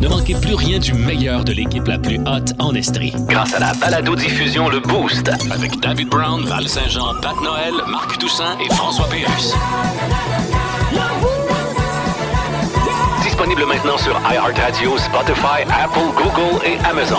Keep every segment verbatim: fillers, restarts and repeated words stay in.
Ne manquez plus rien du meilleur de l'équipe la plus hot en Estrie. Grâce à la balado-diffusion Le Boost. Avec David Brown, Val Saint-Jean, Pat Noël, Marc Toussaint et François Pérusse. Disponible maintenant sur iHeartRadio, Spotify, Apple, Google et Amazon.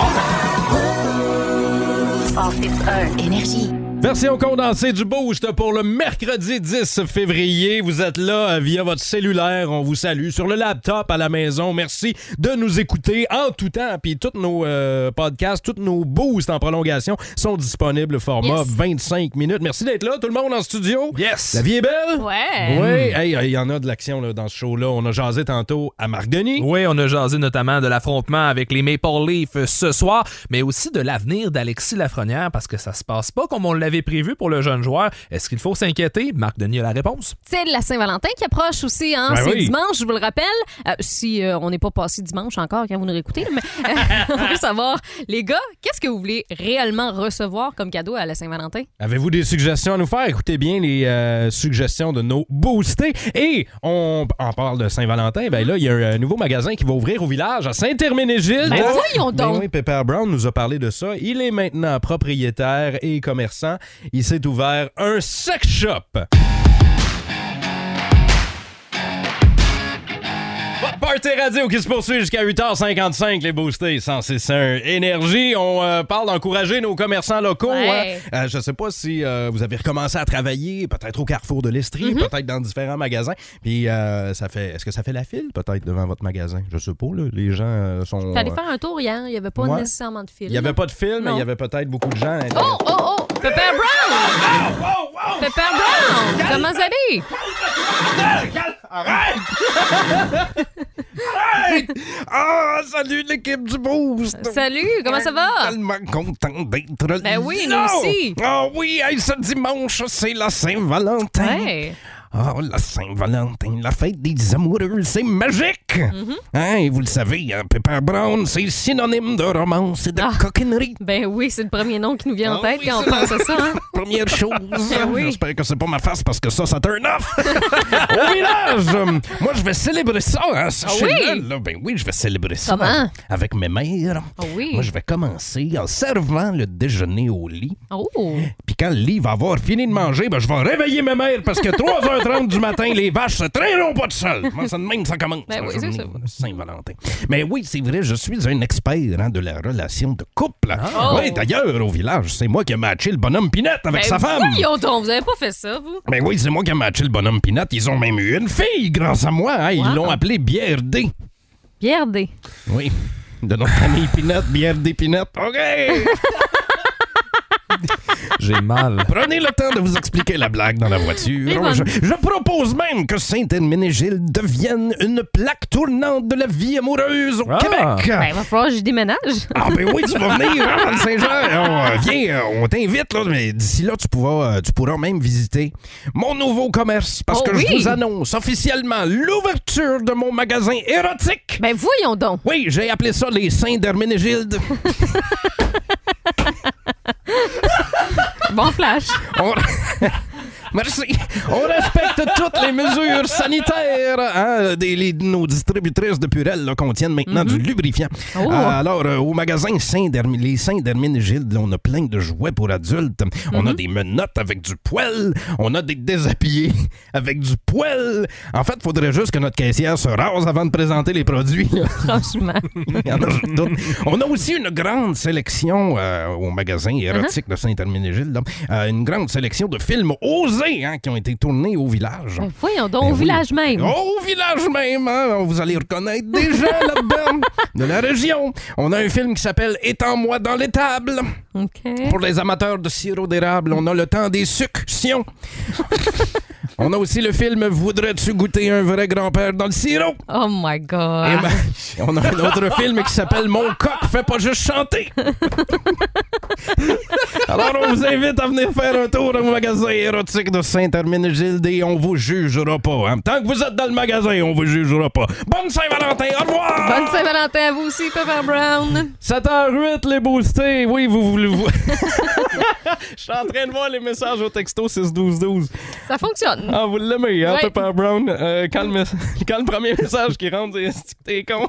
Énergie. Version condensée du Boost pour le mercredi dix février. Vous êtes là via votre cellulaire. On vous salue sur le laptop à la maison. Merci de nous écouter en tout temps. Puis tous nos euh, podcasts, tous nos Boosts en prolongation sont disponibles format yes. vingt-cinq minutes. Merci d'être là, tout le monde en studio. Yes! La vie est belle? Ouais! Oui. Hey, il y en a de l'action là, dans ce show-là. On a jasé tantôt à Marc Denis. Oui, on a jasé notamment de l'affrontement avec les Maple Leafs ce soir, mais aussi de l'avenir d'Alexis Lafrenière parce que ça se passe pas comme on l'avait prévu pour le jeune joueur. Est-ce qu'il faut s'inquiéter? Marc Denis a la réponse. C'est la Saint-Valentin qui approche aussi, hein? Ben c'est oui. dimanche, je vous le rappelle. Euh, si euh, on n'est pas passé dimanche encore quand vous nous réécoutez, mais euh, on veut savoir, les gars, qu'est-ce que vous voulez réellement recevoir comme cadeau à la Saint-Valentin? Avez-vous des suggestions à nous faire? Écoutez bien les euh, suggestions de nos boostés. Et on en parle de Saint-Valentin. Ben là, il y a un nouveau magasin qui va ouvrir au village à Saint-Herménégilde. Ben voyons donc! Ben oui, Pepper Brown nous a parlé de ça. Il est maintenant propriétaire et commerçant. Il s'est ouvert un sex shop. Votre party radio qui se poursuit jusqu'à huit heures cinquante-cinq, les boostés, cent six un Énergie. On euh, parle d'encourager nos commerçants locaux. Ouais. Hein. Euh, je ne sais pas si euh, vous avez recommencé à travailler, peut-être au Carrefour de l'Estrie, mm-hmm. peut-être dans différents magasins. Puis, euh, ça fait, est-ce que ça fait la file, peut-être, devant votre magasin? Je sais pas, là. Les gens euh, sont... T'es allé faire un tour hier, il n'y avait pas ouais. nécessairement de fil. Il n'y avait pas de fil, mais il y avait peut-être beaucoup de gens. Oh, oh, oh! Pepper Brown! Oh, oh, oh! Pepper Brown! Calme. Comment ça allez? Arrête! Arrête! Ah, salut l'équipe du Boost! Salut, comment ça va? Tellement content d'être là. Ben oui, nous aussi. Ah oui, hey, ce dimanche, c'est la Saint-Valentin. Ouais. Oh, la Saint-Valentin, la fête des amoureux, c'est magique! Mm-hmm. Hein, et vous le savez, hein, Pepper Brown, c'est synonyme de romance et de ah. coquinerie. Ben oui, c'est le premier nom qui nous vient en tête oh, oui, quand on pense à ça. Hein? Première chose. Ben oui. J'espère que c'est pas ma face parce que ça, ça turn off. Au village, euh, moi, je vais célébrer ça. Hein, ah oui? Là, ben oui, je vais célébrer ça. Comment? Avec mes mères. Ah oui? Moi, je vais commencer en servant le déjeuner au lit. Oh! Puis quand le lit va avoir fini de manger, ben, je vais réveiller mes mères parce que trois heures trente du matin, les vaches se traîneront pas de seules. Moi, ça de même, ça commence. Ben oui, c'est ça. Saint-Valentin. Mais oui, c'est vrai, je suis un expert hein, de la relation de couple. Oh. Oui, d'ailleurs, au village, c'est moi qui ai matché le bonhomme Pinette avec ben sa femme. Voyons donc, vous avez pas fait ça, vous? Ben oui, c'est moi qui ai matché le bonhomme Pinette. Ils ont même eu une fille grâce à moi. Hein. Ils wow. l'ont appelée Bière D. Bière D. Oui, de notre famille Pinette, Bière D Pinette. OK! J'ai mal. Prenez le temps de vous expliquer la blague dans la voiture. Je, je propose même que Saint-Herménégilde devienne une plaque tournante de la vie amoureuse au ah. Québec. Ben, il va falloir que je déménage. Ah, ben oui, tu vas venir, hein, dans Saint-Jean. On, viens, on t'invite, là, mais d'ici là, tu pourras, tu pourras même visiter mon nouveau commerce parce oh, que oui. je vous annonce officiellement l'ouverture de mon magasin érotique. Ben, voyons donc. Oui, j'ai appelé ça les Saints d'Herménégilde. Bon flash. On... Merci. On respecte toutes les mesures sanitaires. Hein? Des, les, nos distributrices de Purell là, contiennent maintenant mm-hmm. du lubrifiant. Oh. Euh, alors, euh, au magasin Saint les Saints d'Herménégilde, on a plein de jouets pour adultes. Mm-hmm. On a des menottes avec du poil. On a des déshabillés avec du poil. En fait, il faudrait juste que notre caissière se rase avant de présenter les produits. Là. Franchement. On a aussi une grande sélection euh, au magasin érotique uh-huh. de Saint-Herménégilde. Euh, une grande sélection de films osés. Hein, qui ont été tournés au village. Ben voyons donc, ben au oui. village même. Au village même, hein, vous allez reconnaître des gens là-dedans de la région. On a un film qui s'appelle « Étends-moi dans l'étable okay. ». Pour les amateurs de sirop d'érable, on a le temps des suctions. On a aussi le film « Voudrais-tu goûter un vrai grand-père dans le sirop ». Oh my God. Et ben, on a un autre film qui s'appelle « Mon coq fait pas juste chanter ». Alors, on vous invite à venir faire un tour au magasin érotique de Saint-Herménégilde et on vous jugera pas. Hein? Tant que vous êtes dans le magasin, on vous jugera pas. Bonne Saint-Valentin, au revoir! Bonne Saint-Valentin à vous aussi, Pepper Brown. sept heures huit, les boostés. Oui, vous voulez vous. Je suis en train de voir les messages au texto six douze douze. Ça fonctionne. Ah, vous l'aimez, hein, Ouais. Pepper Brown? Euh, quand, le mes- quand le premier message qui rentre, c'est est-ce que t'es con?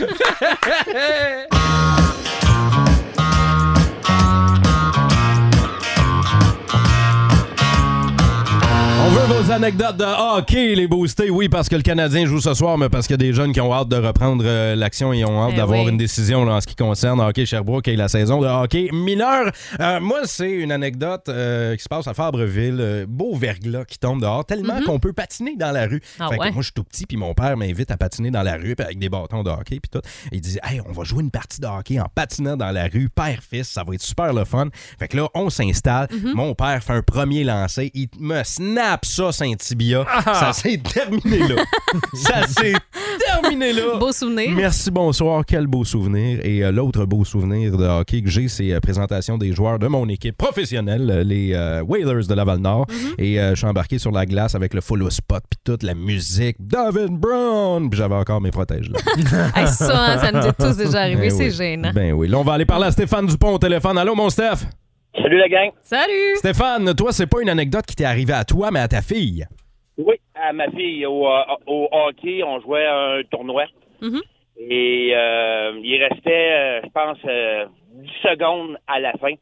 On veut vos anecdotes de hockey, les boostés. Oui, parce que le Canadien joue ce soir, mais parce qu'il y a des jeunes qui ont hâte de reprendre euh, l'action et ont hâte Eh d'avoir oui. une décision là, en ce qui concerne hockey Sherbrooke et la saison de hockey mineur. Euh, moi, c'est une anecdote euh, qui se passe à Fabreville. Euh, beau verglas qui tombe dehors, tellement qu'on peut patiner dans la rue. Ah Fait que ouais? moi, je suis tout petit, puis mon père m'invite à patiner dans la rue puis avec des bâtons de hockey puis tout. Il dit, hey, on va jouer une partie de hockey en patinant dans la rue, père-fils, ça va être super le fun. Fait que là, on s'installe. Mon père fait un premier lancer. Il me snap ça, Saint-Tibia. Ça s'est terminé là. Ça s'est terminé là. Beau souvenir. Merci, bonsoir. Quel beau souvenir. Et euh, l'autre beau souvenir de hockey que j'ai, c'est la présentation des joueurs de mon équipe professionnelle, euh, les euh, Whalers de Laval-Nord. Et euh, je suis embarqué sur la glace avec le full spot puis toute la musique. David Brown! Puis j'avais encore mes protèges là. Hey, ça, hein, ça nous est tous déjà arrivé. Ben C'est oui. gênant. Ben oui. Là, on va aller parler à Stéphane Dupont au téléphone. Allô, mon Steph? Salut la gang. Salut! Stéphane, toi, c'est pas une anecdote qui t'est arrivée à toi, mais à ta fille. Oui, à ma fille, au, euh, au hockey, on jouait un tournoi. Mhm. Et euh, il restait, euh, je pense, euh, dix secondes à la fin.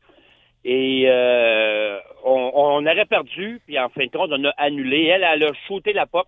Et euh, on, on aurait perdu, puis en fin de compte, on a annulé. Elle, elle a shooté la puck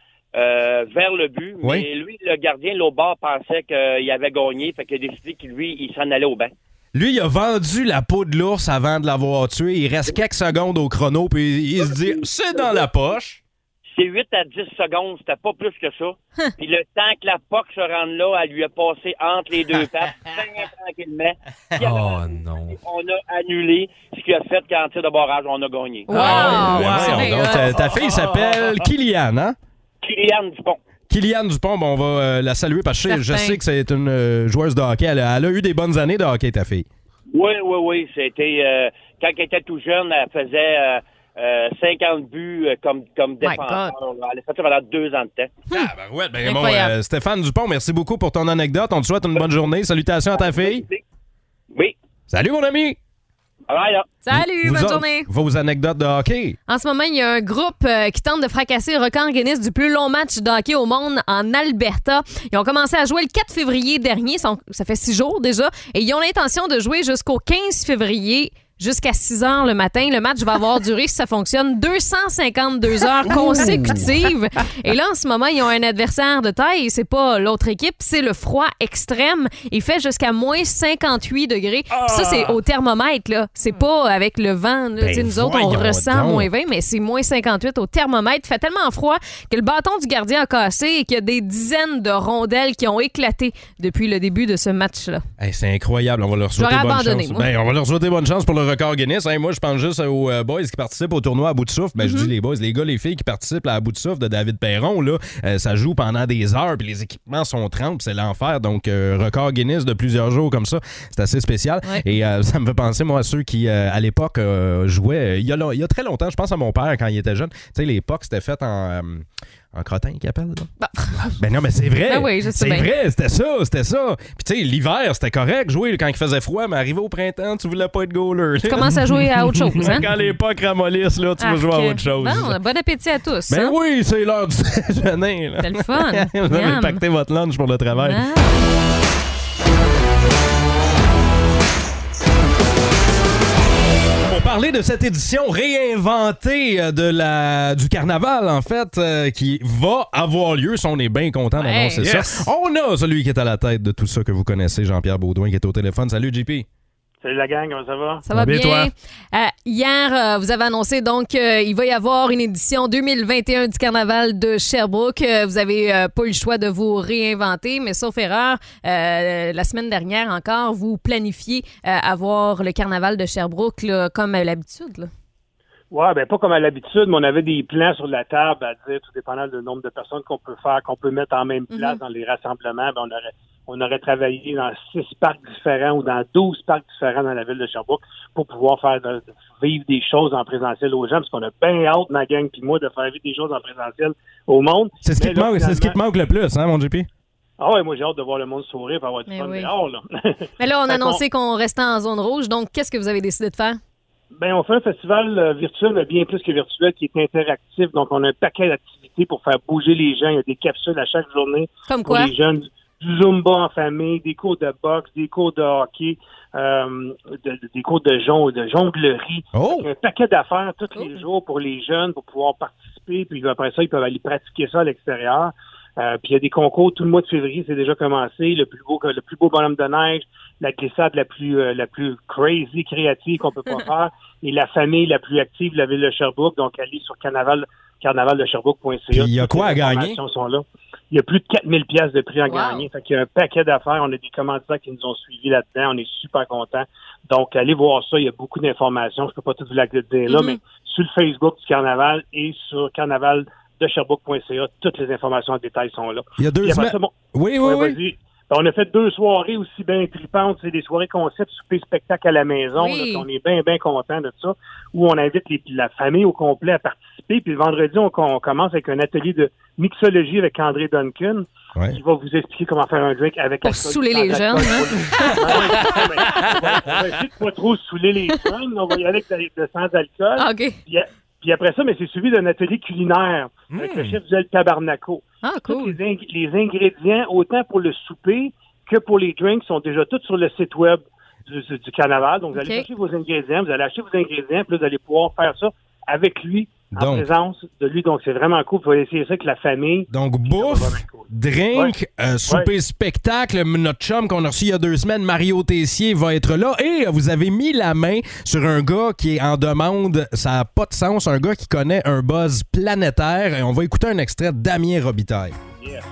euh, vers le but. Oui. Mais lui, le gardien de l'autre bord, pensait qu'il avait gagné. Fait qu'il a décidé qu'il lui, il s'en allait au banc. Lui, il a vendu la peau de l'ours avant de l'avoir tué. Il reste quelques secondes au chrono, puis il se dit, c'est dans la poche. C'est huit à dix secondes, c'était pas plus que ça. Puis le temps que la puck se rende là, elle lui a passé entre les deux pattes, tranquillement. Puis elle Oh a- non. On a annulé, ce qui a fait qu'en tir de barrage, on a gagné. Wow! Ah, ben C'est voyons bien donc. hot. ta, ta fille s'appelle Kylian, hein? Kylian Dupont. Kylian Dupont, bon, on va euh, la saluer parce que je sais- je Certain. sais que c'est une euh, joueuse de hockey. Elle a, elle a eu des bonnes années de hockey, ta fille. Oui, oui, oui. C'était euh, quand elle était tout jeune, elle faisait euh, euh, cinquante buts euh, comme, comme My défenseur. Elle a fait ça pendant deux ans de temps. Ah, ben ouais, ben bon, Incroyable. euh, Stéphane Dupont, merci beaucoup pour ton anecdote. On te souhaite une bonne journée. Salutations à ta fille. Oui. Salut, mon ami. Alors, là. Salut, Vous bonne autres, journée. Vos anecdotes de hockey. En ce moment, il y a un groupe euh, qui tente de fracasser le record Guinness du plus long match de hockey au monde en Alberta. Ils ont commencé à jouer le quatre février dernier. Ça ça fait six jours déjà. Et ils ont l'intention de jouer jusqu'au quinze février. Jusqu'à six heures le matin. Le match va avoir duré, si ça fonctionne, deux cent cinquante-deux heures consécutives. Et là, en ce moment, ils ont un adversaire de taille. C'est pas l'autre équipe, c'est le froid extrême. Il fait jusqu'à moins cinquante-huit degrés. Puis ça, c'est au thermomètre, là. C'est pas avec le vent. là. Ben, Tu sais, nous autres, on voyons ressent donc. moins vingt, mais c'est moins cinquante-huit au thermomètre. Il fait tellement froid que le bâton du gardien a cassé et qu'il y a des dizaines de rondelles qui ont éclaté depuis le début de ce match-là. Hey, c'est incroyable. On va leur souhaiter J'aurais bonne abandonné, chance. moi. Ben, on va leur souhaiter bonne chance pour le record Guinness. Hey, moi, je pense juste aux euh, boys qui participent au tournoi à bout de souffle. Ben, Mm-hmm. je dis les boys, les gars, les filles qui participent là, à bout de souffle de David Perron. Là, euh, ça joue pendant des heures, puis les équipements sont trempés, c'est l'enfer. Donc, euh, record Guinness de plusieurs jours comme ça, c'est assez spécial. Ouais. Et euh, ça me fait penser, moi, à ceux qui, euh, à l'époque, euh, jouaient. euh, Il y, a, lo- il y a très longtemps, je pense à mon père quand il était jeune. Tu sais, l'époque, c'était fait en. euh, En crottin, qu'il appelle, là? Bah. Ben non, mais c'est vrai. Ben oui, je sais c'est bien. vrai, c'était ça, c'était ça. Puis tu sais, l'hiver, c'était correct jouer quand il faisait froid, mais arrivé au printemps, tu voulais pas être goaler. Tu commences à jouer à autre chose, hein? Quand les pucks ramollissent, là, tu vas Arc. jouer à autre chose. Bon, bon appétit à tous. Ben hein? oui, c'est l'heure du déjeuner, là. C'est le fun. Vous avez Miam. pacté votre lunch pour le travail. Ah. Pour parler de cette édition réinventée euh, de la, du carnaval, en fait, euh, qui va avoir lieu, si on est bien content Ouais. d'annoncer Yes. ça. On a celui qui est à la tête de tout ça que vous connaissez, Jean-Pierre Baudouin, qui est au téléphone. Salut, J P. Salut la gang, comment ça va? Ça va bien, bien. toi? Euh, hier, euh, vous avez annoncé donc qu'il va y avoir une édition deux mille vingt et un du Carnaval de Sherbrooke. Euh, vous avez euh, pas eu le choix de vous réinventer, mais sauf erreur, euh, la semaine dernière encore, vous planifiez euh, avoir le Carnaval de Sherbrooke là, comme à l'habitude. Là. Ouais, ben pas comme à l'habitude, mais on avait des plans sur la table à dire, tout dépendant du nombre de personnes qu'on peut faire, qu'on peut mettre en même place Mhm. dans les rassemblements, ben on aurait on aurait travaillé dans six parcs différents ou dans douze parcs différents dans la ville de Sherbrooke pour pouvoir faire de, de vivre des choses en présentiel aux gens, parce qu'on a bien hâte, ma gang puis moi, de faire vivre des choses en présentiel au monde. C'est ce qui, te, là, manque, c'est ce qui te manque le plus, hein, mon J P? Ah ouais, moi j'ai hâte de voir le monde sourire et avoir du Mais fun oui. dehors, là. Mais là, on a annoncé qu'on restait en zone rouge, donc qu'est-ce que vous avez décidé de faire? Ben, on fait un festival euh, virtuel, mais bien plus que virtuel, qui est interactif. Donc, on a un paquet d'activités pour faire bouger les gens. Il y a des capsules à chaque journée. Comme pour quoi? les jeunes. Du Zumba en famille, des cours de boxe, des cours de hockey, euh, de, de- des cours de, jon- de jonglerie. Oh! Il y a un paquet d'affaires tous les Oh. jours pour les jeunes pour pouvoir participer. Puis après ça, ils peuvent aller pratiquer ça à l'extérieur. Euh, puis il y a des concours tout le mois de février, c'est déjà commencé. Le plus beau, le plus beau bonhomme de neige, la glissade la plus, euh, la plus crazy, créative qu'on peut pas faire, et la famille la plus active de la ville de Sherbrooke. Donc, allez sur carnaval, carnaval de Sherbrooke point c a. Puis il y a Toutes quoi les à gagner? informations sont là. Il y a plus de quatre mille piastres de prix à Wow. gagner. Fait qu'il y a un paquet d'affaires. On a des commanditaires qui nous ont suivis là-dedans. On est super contents. Donc, allez voir ça. Il y a beaucoup d'informations. Je peux pas tout vous la dire là, Mhm. mais sur le Facebook du carnaval et sur carnaval de Sherbrooke point c a, toutes les informations en détail sont là. Il y a deux Puis après semaines. ça, bon, Oui, oui, ouais, oui. vas-y. Ben, on a fait deux soirées aussi bien tripantes. C'est des soirées concept, souper, spectacle à la maison. Oui. Là, on est bien, bien contents de ça. Où on invite les- la famille au complet à participer. Puis le vendredi, on, on commence avec un atelier de mixologie avec André Duncan. Ouais. qui va vous expliquer comment faire un drink avec Pour alcool, saouler sans les alcool. jeunes, hein? Ouais, ouais, ouais, on va- on va essayer de pas trop saouler les jeunes. On va y aller avec de, de sans alcool. Ah, OK. Puis, puis après ça, mais c'est suivi d'un atelier culinaire avec le chef du Tabarnaco. Ah, Tous cool. les, ing- les ingrédients, autant pour le souper que pour les drinks, sont déjà tous sur le site web du, du- du carnaval. Donc, vous allez OK. chercher vos ingrédients, vous allez acheter vos ingrédients, puis là, vous allez pouvoir faire ça avec lui, en Donc. présence de lui. Donc, c'est vraiment cool. Vous allez essayer ça avec la famille. Donc, Ça va bouffe, vraiment cool. drink, euh, souper, spectacle. M- Notre chum qu'on a reçu il y a deux semaines, Mario Tessier, va être là. Et euh, vous avez mis la main sur un gars qui est en demande. Ça n'a pas de sens. Un gars qui connaît un buzz planétaire. Et on va écouter un extrait de Damien Robitaille. Yes.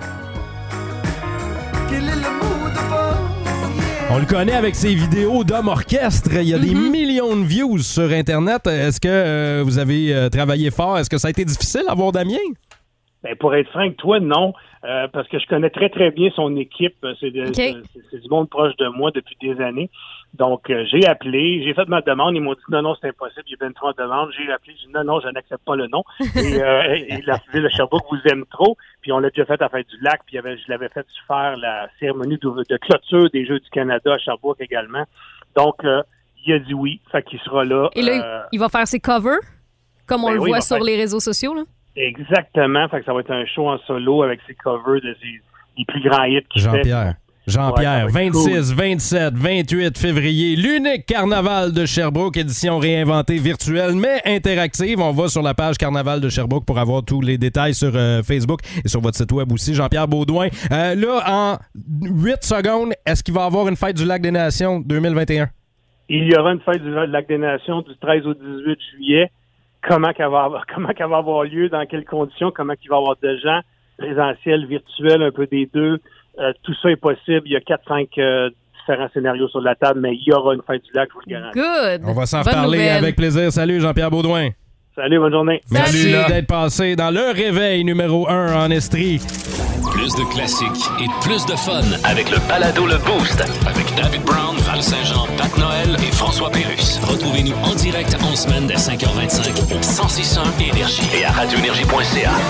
On le connaît avec ses vidéos d'homme orchestre. Il y a des millions de views sur Internet. Est-ce que euh, vous avez euh, travaillé fort? Est-ce que ça a été difficile d'avoir Damien? Ben, pour être franc, toi, non, euh, parce que je connais très, très bien son équipe. C'est, de- OK. c'est, c'est du monde proche de moi depuis des années. Donc, euh, j'ai appelé, j'ai fait ma demande. Ils m'ont dit non, non, c'est impossible, il y a vingt-trois demandes. J'ai appelé, j'ai dit non, non, je n'accepte pas le nom. Et, euh, et la ville de Sherbrooke vous aime trop. Puis on l'a déjà fait à la fête du lac, puis il y avait, je l'avais fait faire la cérémonie de, de clôture des Jeux du Canada à Sherbrooke également. Donc, euh, il a dit oui, fait qu'il sera là. Et là, il- euh, il va faire ses covers, comme on ben le oui, il voit va sur faire- les réseaux sociaux, là. Exactement. Fait que ça va être un show en solo avec ses covers de ses, des plus grands hits qu'il fait. Jean-Pierre. Jean-Pierre, Ouais, ça va être vingt-six, vingt-sept, vingt-huit février, l'unique carnaval de Sherbrooke, édition réinventée virtuelle mais interactive. On va sur la page Carnaval de Sherbrooke pour avoir tous les détails sur euh, Facebook et sur votre site web aussi, Jean-Pierre Baudouin. Euh, là, en huit secondes, est-ce qu'il va y avoir une fête du Lac des Nations deux mille vingt et un? Il y aura une fête du Lac des Nations du treize au dix-huit juillet. Comment qu'elle va avoir, comment qu'elle va avoir lieu, dans quelles conditions, comment il va y avoir de gens, présentiel, virtuel, un peu des deux. Euh, tout ça est possible. Il y a quatre cinq euh, différents scénarios sur la table, mais il y aura une fête du lac, je vous le garantis. Good. On va s'en Bonne reparler nouvelle. avec plaisir. Salut Jean-Pierre Baudouin. Salut, bonne journée. Merci Salut. d'être passé dans le réveil numéro un en Estrie. Plus de classiques et plus de fun avec le balado Le Boost avec David Brown, Val Saint-Jean, Pat Noël et François Pérusse. Retrouvez-nous en direct en semaine dès cinq heures vingt-cinq au cent six point un Énergie et à radio énergie point c a.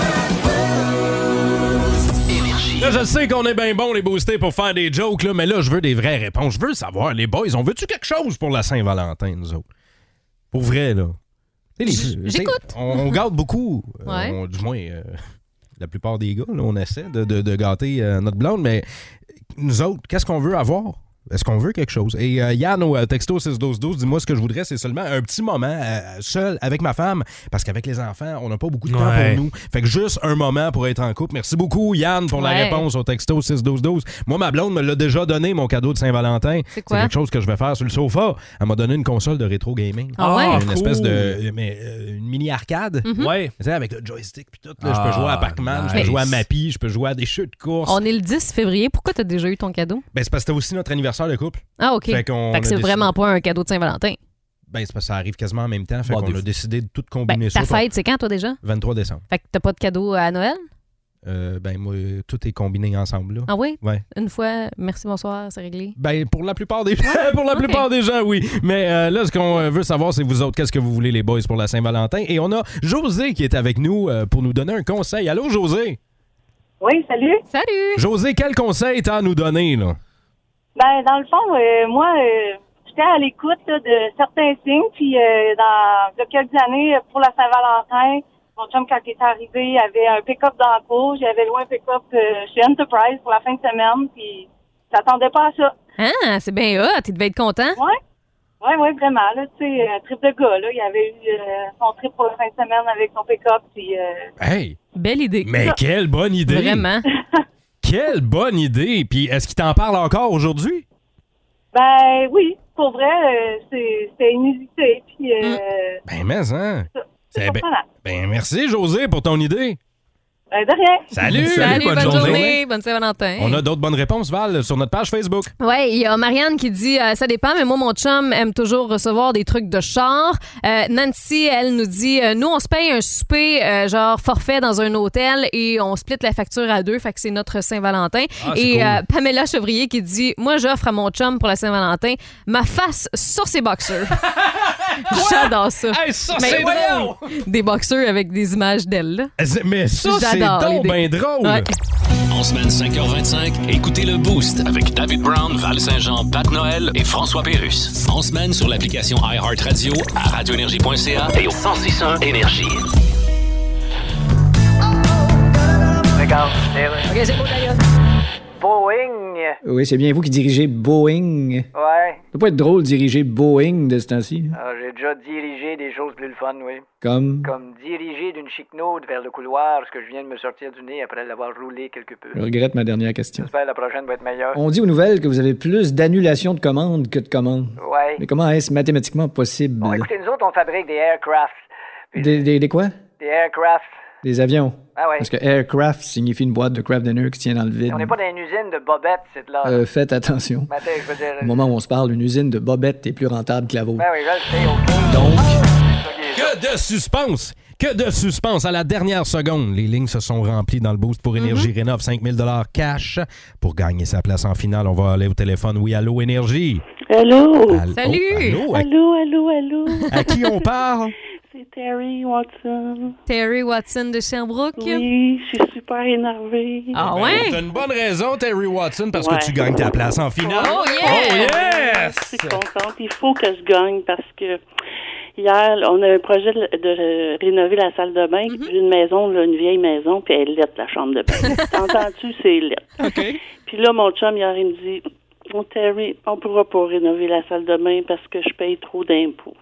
Énergie. Là, je sais qu'on est bien bon les boostés pour faire des jokes, là, mais là, je veux des vraies réponses. Je veux savoir, les boys, on veut-tu quelque chose pour la Saint-Valentin, nous autres? Pour vrai, là. Tu sais, les- J'écoute. tu sais, On, on gâte beaucoup. euh, Ouais. on- du moins, euh, la plupart des gars, là, on essaie de, de- de gâter euh, notre blonde, mais nous autres, qu'est-ce qu'on veut avoir? Est-ce qu'on veut quelque chose? Et euh, Yann, au euh, texto six douze douze, dis-moi ce que je voudrais, c'est seulement un petit moment euh, seul avec ma femme, parce qu'avec les enfants, on n'a pas beaucoup de temps Ouais. pour nous. Fait que juste un moment pour être en couple. Merci beaucoup, Yann, pour la Ouais. réponse au texto six douze douze. Moi, ma blonde me l'a déjà donné, mon cadeau de Saint-Valentin. C'est quoi? quelque chose que je vais faire sur le sofa. Elle m'a donné une console de rétro gaming. Ah ouais? Une cool. espèce de... mais, euh, une mini-arcade. Mhm. Ouais. Tu sais, avec le joystick puis tout. Là, je Ah, peux jouer à Pac-Man, je peux nice. jouer à Mappy, je peux jouer à des jeux de course. On est le dix février. Pourquoi t'as déjà eu ton cadeau? Ben, c'est parce que c'était aussi notre anniversaire de couple. Ah, OK. Fait Fait, qu'on que a c'est décidé- vraiment pas un cadeau de Saint-Valentin. Ben, c'est parce que ça arrive quasiment en même temps. Fait Bon, qu'on des- a décidé de tout Ben, combiner ça. ta pour fête, c'est quand, toi, déjà? vingt-trois décembre. Fait que t'as pas de cadeau à Noël? Euh, ben, moi, tout est combiné ensemble, là. Ah oui? Ouais. Une fois, merci, bonsoir, c'est réglé. Ben, pour la plupart des gens, pour la Okay. plupart des gens, oui. Mais euh, là, ce qu'on veut savoir, c'est vous autres, qu'est-ce que vous voulez, les boys, pour la Saint-Valentin? Et on a José qui est avec nous euh, pour nous donner un conseil. Allô, José? Oui, salut. Salut! José, quel conseil t'as à nous donner, là? Ben, dans le fond, euh, moi, euh, j'étais à l'écoute là, de certains signes, puis euh, dans il y a quelques années, pour la Saint-Valentin, mon chum, quand il est arrivé, il avait un pick-up dans la cour. J'avais loué un pick-up euh, chez Enterprise pour la fin de semaine, puis je m'attendais pas à ça. Ah, c'est bien hot, tu devais être content. Ouais, ouais, ouais, vraiment. Là, tu sais, un trip de gars. Là, il avait eu euh, son trip pour la fin de semaine avec son pick-up, puis. Euh, Hey! Belle idée. Mais quelle bonne idée! Vraiment. Quelle bonne idée! Puis est-ce qu'il t'en parle encore aujourd'hui? ben oui, pour vrai, euh, c'est, c'était inusité, puis. Euh, Ben, mais, hein? c'est C'est ben, surprenant. ben, merci, José, pour ton idée. Ben, de rien. Salut! Salut, bonne, bonne journée. journée. Bonne Saint-Valentin. On a d'autres bonnes réponses, Val, sur notre page Facebook. Ouais, il y a Marianne qui dit euh, ça dépend, mais moi, mon chum aime toujours recevoir des trucs de char. Euh, Nancy, elle nous dit euh, nous, on se paye un souper, euh, genre forfait dans un hôtel et on split la facture à deux, fait que c'est notre Saint-Valentin. Ah, c'est et cool. euh, Pamela Chevrier qui dit moi, j'offre à mon chum pour la Saint-Valentin ma face sur ses boxers. J'adore ça. Hey, ça, Mais c'est voyons! drôle! Des boxers avec des images d'elle, là. C'est- Mais ça, c'est J'adore donc l'idée. bien drôle! Ouais. En semaine cinq heures vingt-cinq, écoutez le Boost avec David Brown, Val Saint-Jean, Pat Noël et François Pérusse. En semaine sur l'application iHeartRadio, à radio énergie point c a et au cent six point un Énergie. Regarde, OK, c'est beau, d'ailleurs. Boeing. Oui, c'est bien vous qui dirigez Boeing. Ouais. Ça peut pas être drôle de diriger Boeing de ce temps-ci. Alors, j'ai déjà dirigé des choses plus le fun, oui. Comme. Comme diriger d'une chiquenaude vers le couloir, ce que je viens de me sortir du nez après l'avoir roulé quelque peu. Je regrette ma dernière question. J'espère que la prochaine va être meilleure. On dit aux nouvelles que vous avez plus d'annulations de commandes que de commandes. Ouais. Mais comment est-ce mathématiquement possible? Bon, écoutez, nous autres, on fabrique des aircrafts. Puis Des, des, des quoi? Des aircrafts. Des avions. Ah ouais. Parce que aircraft signifie une boîte de craft dinner qui tient dans le vide. On n'est pas dans une usine de bobettes, c'est de là. Euh, faites attention. Mais attends, je veux dire... Au moment où on se parle, une usine de bobettes est plus rentable que la vôtre. Ben oui, je le sais, OK. Donc, Que de suspense! Que de suspense! À la dernière seconde, les lignes se sont remplies dans le boost pour Énergie Rénov. cinq mille dollars cash. Pour gagner sa place en finale, on va aller au téléphone. Oui, allô, Énergie? Allô? Allô? Salut! Allô? À, Allô, allô, allô? à qui on parle? C'est Terry Watson. Terry Watson de Sherbrooke. Oui, je suis super énervée. Ah Ben, ouais? T'as une bonne raison, Terry Watson, parce Ouais. que tu gagnes ta place en finale. Oh yeah! Oh yes! Je suis contente. Il faut que je gagne parce que hier, on a un projet de, de rénover la salle de bain. Mm-hmm. J'ai une maison, là, une vieille maison, puis elle est laite, la chambre de bain. T'entends-tu? C'est laite. OK. Puis là, mon chum, hier, il me dit, oh, Terry, on pourra pas rénover la salle de bain parce que je paye trop d'impôts.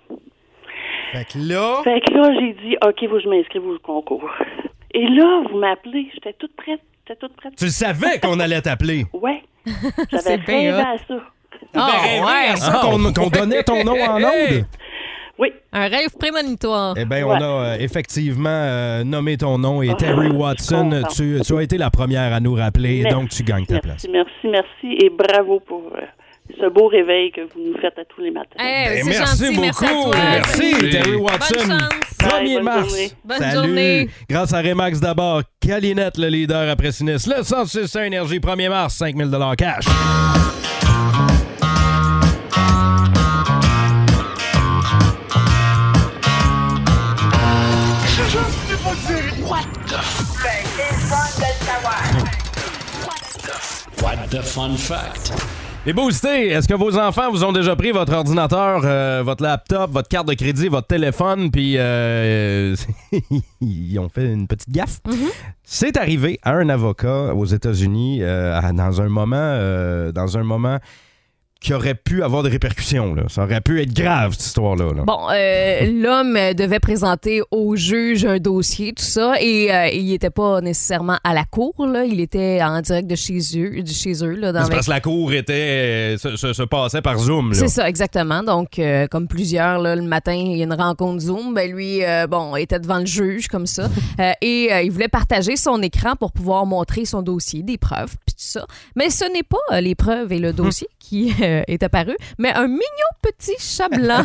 Fait que là... Fait que là, j'ai dit, OK, faut que je m'inscrive au concours. Et là, vous m'appelez. J'étais toute prête. J'étais toute prête. Tu le savais qu'on allait t'appeler. Ouais. C'est J'avais bien rêvé hot. à ça. Ah Rêvé ouais! à ça qu'on qu'on donnait ton nom en ondes. Oui. Un rêve prémonitoire. Eh bien, on Ouais. a euh, effectivement euh, nommé ton nom et Terry Watson, content. tu, tu as été la première à nous rappeler, Merci. donc tu gagnes ta place. Merci, merci, merci. Et bravo pour euh, ce beau réveil que vous nous faites à tous les matins. Hey, Ben, c'est merci gentil, beaucoup. merci à toi. Merci, Salut. Terry Watson. Bonne chance. premier Bye, bonne mars. journée. Bonne Salut. journée. Grâce à Remax d'abord, Calinette, le leader après Sinis. Le cent six point un Énergie, premier mars, cinq mille dollars cash. What the fun fact? Les boostés, est-ce que vos enfants vous ont déjà pris votre ordinateur, euh, votre laptop, votre carte de crédit, votre téléphone, puis euh, ils ont fait une petite gaffe? C'est arrivé à un avocat aux États-Unis euh, à- dans un moment, euh, dans un moment qui aurait pu avoir des répercussions. Là. Ça aurait pu être grave, cette histoire-là. là. Bon, euh, l'homme euh, devait présenter au juge un dossier, tout ça, et euh, il n'était pas nécessairement à la cour, là. Il était en direct de chez eux, de chez eux là, dans C'est parce que la cour était, se, se- se passait par Zoom. Là. C'est ça, exactement. Donc, euh, comme plusieurs, là, le matin, il y a une rencontre Zoom. Ben, lui, euh, bon, était devant le juge, comme ça. Euh, et euh, il voulait partager son écran pour pouvoir montrer son dossier, des preuves, puis tout ça. Mais ce n'est pas euh, les preuves et le dossier qui euh, euh, est apparu, mais un mignon petit chat blanc.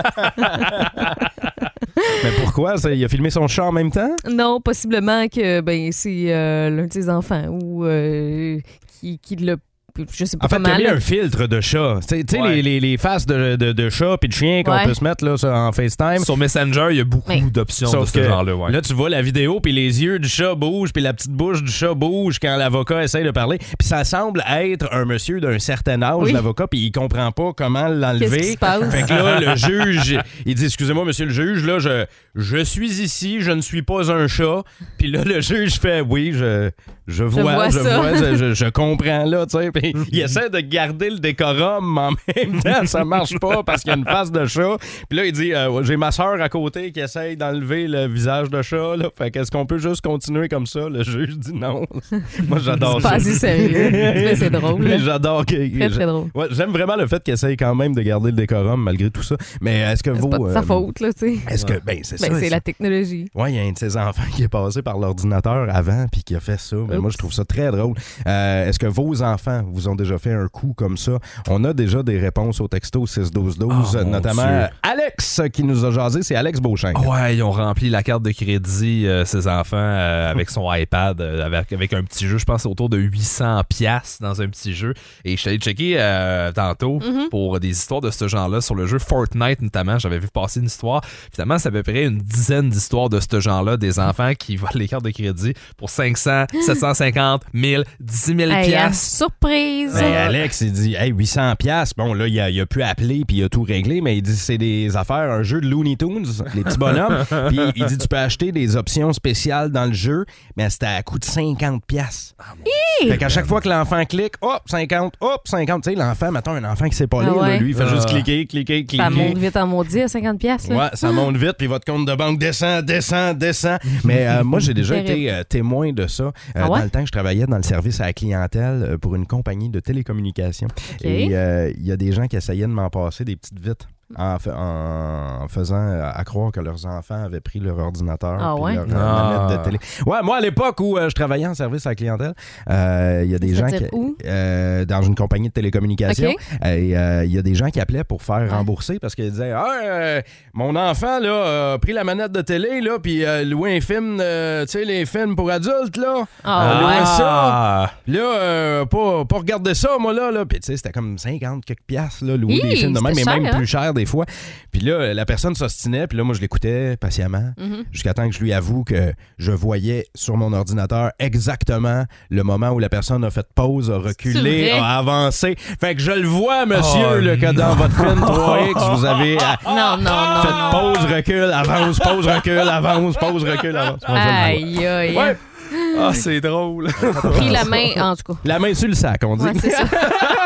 Mais pourquoi? Ça, il a filmé son chat en même temps? Non, possiblement que ben c'est euh, l'un de ses enfants ou euh, qui, qui l'a. Je sais pas en fait, comment. il y a mis là. un filtre de chat. Tu sais, Ouais. les, les, les faces de, de, de chat puis de chien qu'on Ouais. peut se mettre là, ça, en FaceTime. Sur Messenger, il y a beaucoup Oui. d'options Sauf de ce que genre-là. Ouais. là, tu vois la vidéo, puis les yeux du chat bougent, puis la petite bouche du chat bouge quand l'avocat essaye de parler. Puis ça semble être un monsieur d'un certain âge, Oui. l'avocat, puis il comprend pas comment Qu'est-ce l'enlever. qui se passe? Fait que là, le juge, il dit, excusez-moi, monsieur le juge, là, je, je suis ici, je ne suis pas un chat. Puis là, le juge fait, oui, je, je vois, vois je ça. vois, je, je- je comprends, là, tu sais. Puis il essaie de garder le décorum, mais en même temps, ça marche pas parce qu'il y a une face de chat. Puis là, il dit, euh, j'ai ma soeur à côté qui essaye d'enlever le visage de chat, là. Fait qu'est-ce qu'on peut juste continuer comme ça? Le juge dit non. Moi, j'adore C'est ça. pas assez sérieux. Mais c'est drôle. là. J'adore que. Très, très drôle. Ouais, j'aime vraiment le fait qu'il essaye quand même de garder le décorum malgré tout ça. Mais est-ce que C'est vous. pas de sa euh, faute, là, tu sais. Est-ce que. Ben, c'est Ben, ça. c'est la technologie. Oui, il y a un de ses enfants qui est passé par l'ordinateur avant puis qui a fait ça. Mais moi, je trouve ça très drôle. Euh, est-ce que vos enfants vous ont déjà fait un coup comme ça? On a déjà des réponses au texto six douze douze, Oh, mon notamment Dieu. Alex qui nous a jasé. C'est Alex Beauchamp. Ouais, ils ont rempli la carte de crédit, euh, ses enfants, euh, avec son iPad, euh, avec, avec un petit jeu, je pense autour de huit cents piastres dans un petit jeu. Et je suis allé checker euh, tantôt Mhm. pour des histoires de ce genre-là sur le jeu Fortnite notamment. J'avais vu passer une histoire. Finalement, c'est à peu près une dizaine d'histoires de ce genre-là, des enfants qui volent les cartes de crédit pour cinq cents, sept cent cinquante, mille, dix mille Hey, hein, piastres. surprise! Ben, Alex, il dit hey, huit cents piastres. Bon, là, il a, il a pu appeler puis il a tout réglé, mais il dit c'est des affaires, un jeu de Looney Tunes, les petits bonhommes. Puis il dit tu peux acheter des options spéciales dans le jeu, mais c'était à coût de cinquante piastres. Fait qu'à chaque fois que l'enfant clique, hop, cinquante, hop, cinquante. Tu sais, l'enfant, mettons un enfant qui sait pas Ah lire, là, ouais. lui, il fait Ah. juste cliquer, cliquer, cliquer. Ça monte vite en maudit à cinquante piastres. là. Ouais, ça monte vite, puis votre compte de banque descend, descend, descend. Mais euh, moi, j'ai déjà Terrible. été euh, témoin de ça. Euh, Ah ouais? Dans le temps que je travaillais dans le service à la clientèle euh, pour une compagnie de télécommunications. OK. Et euh, il y a des gens qui essayaient de m'en passer des petites vites. En, fa- en faisant euh, à croire que leurs enfants avaient pris leur ordinateur Ah puis ouais? leur euh, Ah. manette de télé. Ouais, moi, à l'époque où euh, je travaillais en service à la clientèle, euh, il y a des gens qui... C'est-à-dire où? euh, dans une compagnie de télécommunications. OK. Et euh, il y a des gens qui appelaient pour faire Ouais. rembourser parce qu'ils disaient ah, euh, mon enfant là, a pris la manette de télé là, puis euh, loué un film, euh, tu sais, les films pour adultes là. Ah, Euh, ouais. loué ça. Ah. Là, euh, pas, pas regarder ça, moi, là. là. Puis, tu sais, c'était comme cinquante quelques piastres, là, louer Hi, des films de même, mais c'était même cher, hein? plus cher des fois. Puis là, la personne s'ostinait, puis là, moi, je l'écoutais patiemment, Mhm. jusqu'à temps que je lui avoue que je voyais sur mon ordinateur exactement le moment où la personne a fait pause, a reculé, vrai? a avancé. Fait que je le vois, monsieur, Oh, là, que dans votre film trois X, vous avez euh, Non, non, non. fait non. pause, recul, avance, pause, recul, avance, pause, recul, avance. Ouais, je le vois. Aïe, aïe. Ouais. Ah, c'est drôle. Pris la main, en tout cas. La main sur le sac, on dit. Ouais, c'est ça.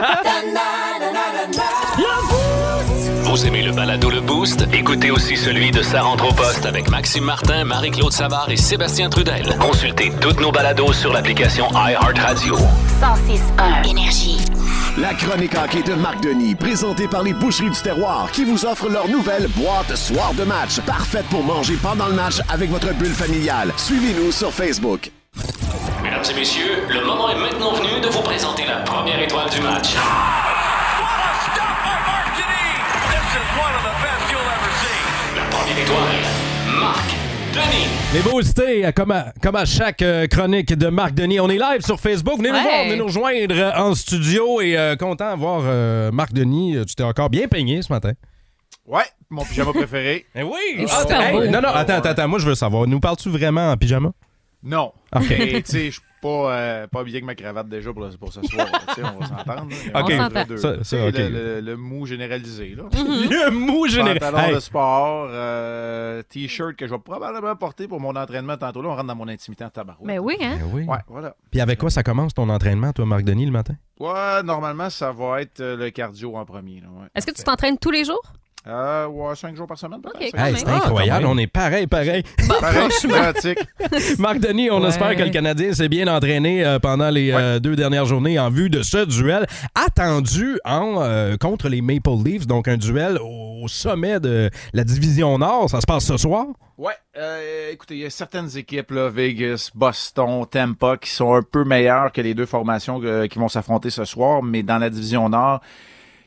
Vous aimez le balado Le Boost? Écoutez aussi celui de Sa rentre au poste avec Maxime Martin, Marie-Claude Savard et Sébastien Trudel. Consultez toutes nos balados sur l'application iHeartRadio. cent six un Énergie. La chronique hockey de Marc Denis, présentée par les Boucheries du Terroir, qui vous offre leur nouvelle boîte soir de match, parfaite pour manger pendant le match avec votre bulle familiale. Suivez-nous sur Facebook. Mesdames et messieurs, le moment est maintenant venu de vous présenter la première étoile du match. La première étoile, Marc Denis. Les boostés, euh, comme à, comme à chaque euh, chronique de Marc Denis, on est live sur Facebook. Venez nous Ouais. voir, venez nous rejoindre euh, en studio et euh, content de voir euh, Marc Denis. Euh, Tu t'es encore bien peigné ce matin. Ouais, mon pyjama préféré. Eh oui! Il est Ah, super hey, beau. non, non, attends, attends, attends, moi je veux savoir. Nous parles-tu vraiment en pyjama? Non. OK. Mais, tu sais, je suis pas, euh, pas habillé avec ma cravate déjà pour, le- pour ce soir. Tu sais, on va s'entendre. là. OK. On s'entend. Deux. Ça- ça, Tu sais, OK. le, le- le mou généralisé, là. Le mou général. Pantalon Hey, de sport, euh, t-shirt que je vais probablement porter pour mon entraînement tantôt. Là, on rentre dans mon intimité en tabarouette. Mais oui, hein? ben oui. Ouais, voilà. Puis avec quoi ça commence ton entraînement, toi, Marc Denis, le matin? Ouais, normalement, ça va être euh, le cardio en premier. Là, ouais. Est-ce que tu t'entraînes tous les jours? Euh, ouais, cinq jours par semaine, peut-être. OK, cinq quand Hey, même. c'est incroyable, quand même. on est pareil, pareil. Pareil, pratique. Marc Denis, on Ouais. espère que le Canadien s'est bien entraîné euh, pendant les euh, deux dernières journées en vue de ce duel attendu en, euh, contre les Maple Leafs, donc un duel au, au sommet de la division Nord. Ça se passe ce soir? Ouais, euh, écoutez, il y a certaines équipes, là, Vegas, Boston, Tampa, qui sont un peu meilleures que les deux formations euh, qui vont s'affronter ce soir, mais dans la division Nord,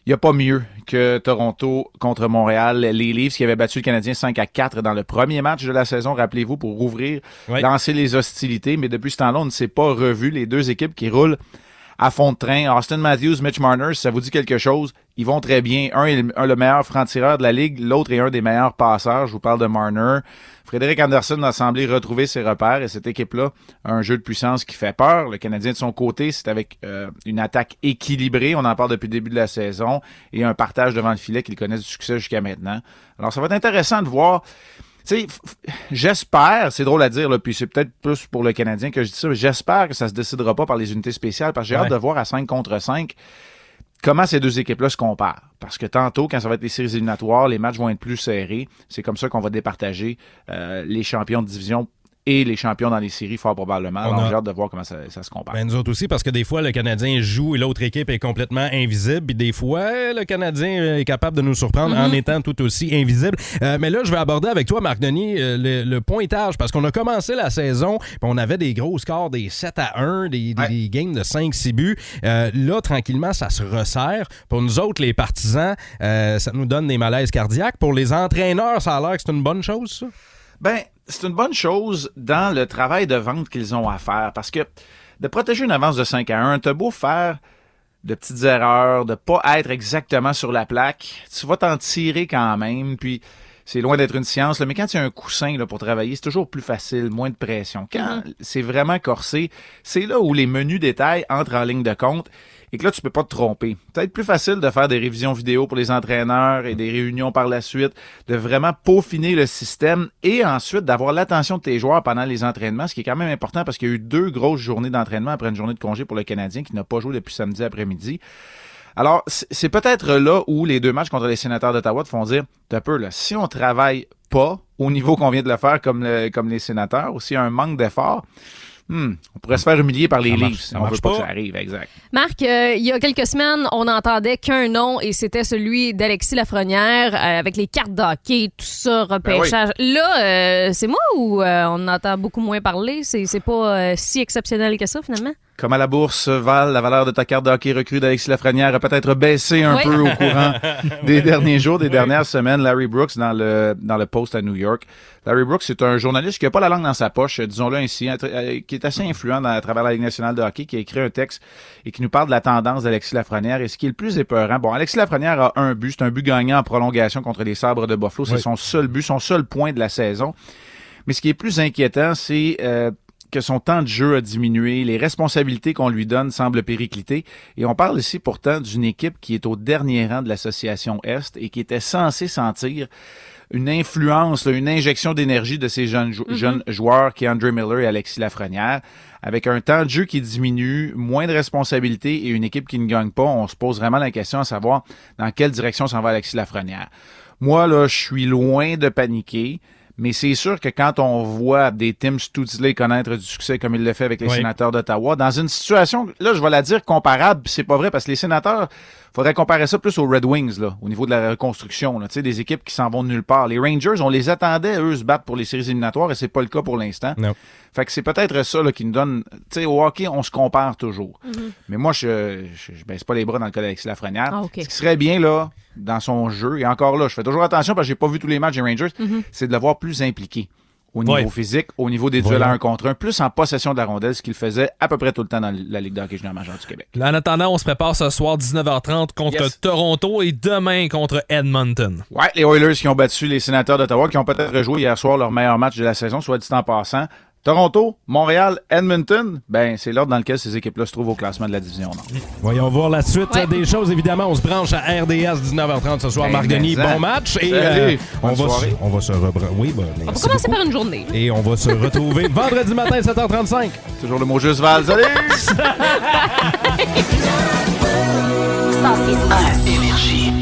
il n'y a pas mieux que Toronto contre Montréal. Les Leafs qui avaient battu le Canadien cinq à quatre dans le premier match de la saison, rappelez-vous, pour rouvrir, oui. lancer les hostilités. Mais depuis ce temps-là, on ne s'est pas revu. Les deux équipes qui roulent à fond de train. Austin Matthews, Mitch Marner, si ça vous dit quelque chose, ils vont très bien. Un est le, un, le meilleur franc-tireur de la Ligue, l'autre est un des meilleurs passeurs. Je vous parle de Marner. Frédéric Anderson a semblé retrouver ses repères et cette équipe-là a un jeu de puissance qui fait peur. Le Canadien, de son côté, c'est avec euh, une attaque équilibrée. On en parle depuis le début de la saison et un partage devant le filet qu'ils connaissent du succès jusqu'à maintenant. Alors, ça va être intéressant de voir. Tu sais, j'espère, c'est drôle à dire, là, puis c'est peut-être plus pour le Canadien que je dis ça, mais j'espère que ça se décidera pas par les unités spéciales, parce que j'ai ouais. hâte de voir à cinq contre cinq comment ces deux équipes-là se comparent. Parce que tantôt, quand ça va être les séries éliminatoires, les matchs vont être plus serrés. C'est comme ça qu'on va départager euh, les champions de division et les champions dans les séries, fort probablement. Alors, a... j'ai hâte de voir comment ça, ça se compare. Ben, nous autres aussi, parce que des fois, le Canadien joue et l'autre équipe est complètement invisible. Puis des fois, le Canadien est capable de nous surprendre mm-hmm. en étant tout aussi invisible. Euh, mais là, je vais aborder avec toi, Marc-Denis, le, le pointage. Parce qu'on a commencé la saison, puis on avait des gros scores, des sept à un, des, ouais. des, des games de cinq six buts. Euh, là, tranquillement, ça se resserre. Pour nous autres, les partisans, euh, ça nous donne des malaises cardiaques. Pour les entraîneurs, ça a l'air que c'est une bonne chose, ça? Ben, c'est une bonne chose dans le travail de vente qu'ils ont à faire parce que de protéger une avance de cinq à un, t'as beau faire de petites erreurs, de pas être exactement sur la plaque, tu vas t'en tirer quand même, puis c'est loin d'être une science, là, mais quand il y a un coussin là, pour travailler, c'est toujours plus facile, moins de pression. Quand mm-hmm. c'est vraiment corsé, c'est là où les menus détails entrent en ligne de compte et que là, tu peux pas te tromper. Peut-être plus facile de faire des révisions vidéo pour les entraîneurs et des réunions par la suite, de vraiment peaufiner le système et ensuite d'avoir l'attention de tes joueurs pendant les entraînements, ce qui est quand même important parce qu'il y a eu deux grosses journées d'entraînement après une journée de congé pour le Canadien qui n'a pas joué depuis samedi après-midi. Alors, c'est peut-être là où les deux matchs contre les Sénateurs d'Ottawa te font dire, t'as peu, là, si on travaille pas au niveau qu'on vient de le faire comme, le, comme les Sénateurs, ou s'il y a un manque d'effort, Hmm, on pourrait se faire humilier par les Leafs. On veut pas, pas que ça arrive, exact. Marc, euh, il y a quelques semaines, on n'entendait qu'un nom et c'était celui d'Alexis Lafrenière euh, avec les cartes d'hockey, tout ça, repêchage. Ben oui. Là, euh, c'est moi ou euh, on entend beaucoup moins parler? C'est, c'est pas euh, si exceptionnel que ça, finalement? Comme à la bourse, Val, la valeur de ta carte de hockey recrue d'Alexis Lafrenière a peut-être baissé un oui. peu au courant des derniers jours, des dernières semaines. Larry Brooks, dans le dans le Post à New York. Larry Brooks, c'est un journaliste qui n'a pas la langue dans sa poche, disons-le ainsi, qui est assez influent dans, à travers la Ligue nationale de hockey, qui a écrit un texte et qui nous parle de la tendance d'Alexis Lafrenière. Et ce qui est le plus épeurant, bon, Alexis Lafrenière a un but, c'est un but gagnant en prolongation contre les Sabres de Buffalo. C'est oui. son seul but, son seul point de la saison. Mais ce qui est plus inquiétant, c'est... Euh, que son temps de jeu a diminué, les responsabilités qu'on lui donne semblent péricliter. Et on parle ici pourtant d'une équipe qui est au dernier rang de l'association Est et qui était censée sentir une influence, une injection d'énergie de ces jeunes, jou- mm-hmm. jeunes joueurs qui est André Miller et Alexis Lafrenière. Avec un temps de jeu qui diminue, moins de responsabilités et une équipe qui ne gagne pas, on se pose vraiment la question à savoir dans quelle direction s'en va Alexis Lafrenière. Moi, là, je suis loin de paniquer. Mais c'est sûr que quand on voit des Tim Stutzle connaître du succès comme il le fait avec les oui. Sénateurs d'Ottawa, dans une situation, là, je vais la dire comparable, c'est pas vrai, parce que les Sénateurs, faudrait comparer ça plus aux Red Wings, là, au niveau de la reconstruction, là, tu sais, des équipes qui s'en vont de nulle part. Les Rangers, on les attendait, eux, se battre pour les séries éliminatoires, et c'est pas le cas pour l'instant. Non. Fait que c'est peut-être ça, là, qui nous donne, tu sais, au hockey, on se compare toujours. Mm-hmm. Mais moi, je, je, je baisse pas les bras dans le cas d'Alexis Lafrenière. Ah, okay. Ce qui serait bien, là, dans son jeu, et encore là, je fais toujours attention parce que j'ai pas vu tous les matchs des Rangers, mm-hmm. c'est de le voir plus impliqué. Au niveau ouais. physique, au niveau des duels à un contre un, plus en possession de la rondelle, ce qu'il faisait à peu près tout le temps dans la Ligue de hockey junior majeure du Québec. Là, en attendant, on se prépare ce soir dix-neuf heures trente contre yes. Toronto et demain contre Edmonton. Ouais, les Oilers qui ont battu les Sénateurs d'Ottawa, qui ont peut-être rejoué hier soir leur meilleur match de la saison, soit dit en passant. Toronto, Montréal, Edmonton, ben c'est l'ordre dans lequel ces équipes-là se trouvent au classement de la division Nord. Voyons voir la suite ouais. des choses. Évidemment, on se branche à R D S dix-neuf heures trente ce soir. Ben, Marc-Denis, bon match. Et euh, on, va se, on va se rebrancher. Oui, ben, on va commencer beaucoup. par une journée. Et on va se retrouver vendredi matin, sept heures trente-cinq. Toujours le mot juste Val. Salut! cent six un Énergie.